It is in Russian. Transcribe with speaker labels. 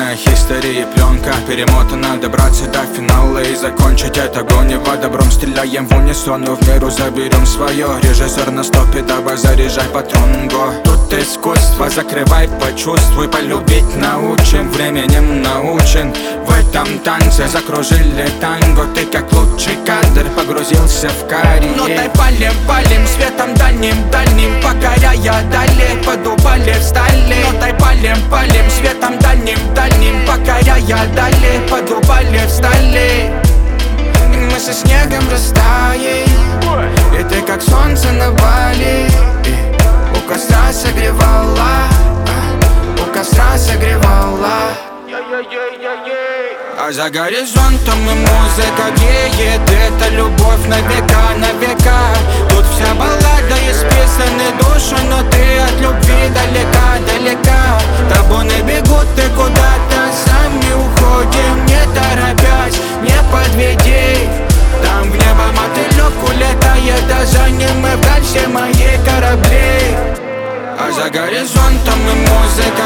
Speaker 1: Черная хистерия, пленка перемотана. Добраться до финала и закончить это гонево. Добром стреляем в унисон, но в меру заберем свое. Режиссер на стопе, дабы заряжай патрон. Тут искусство, закрывай, почувствуй. Полюбить научим, временем научен. В этом танце закружили танго. Ты как лучший кадр погрузился в карьер.
Speaker 2: Нотой палим, палим, светом дальним, дальним, покоряя далее, подубали в стали. Нотой палим, палим, светом дальним, дальним, покоряя далее, подубали в стали. И мы со снегом растаем, и ты как солнце на Бали. И у костра согревала, у костра согревала. А за горизонтом и музыка греет. Это любовь на века, на века. Тут вся баллада исписаны души, но ты от любви далека, далека. Табуны бегут, ты куда-то, сами уходим, не торопясь, не подведи. Там в небо мотылек улетает, а за ним мы вдаль все мои корабли. А за горизонтом и музыка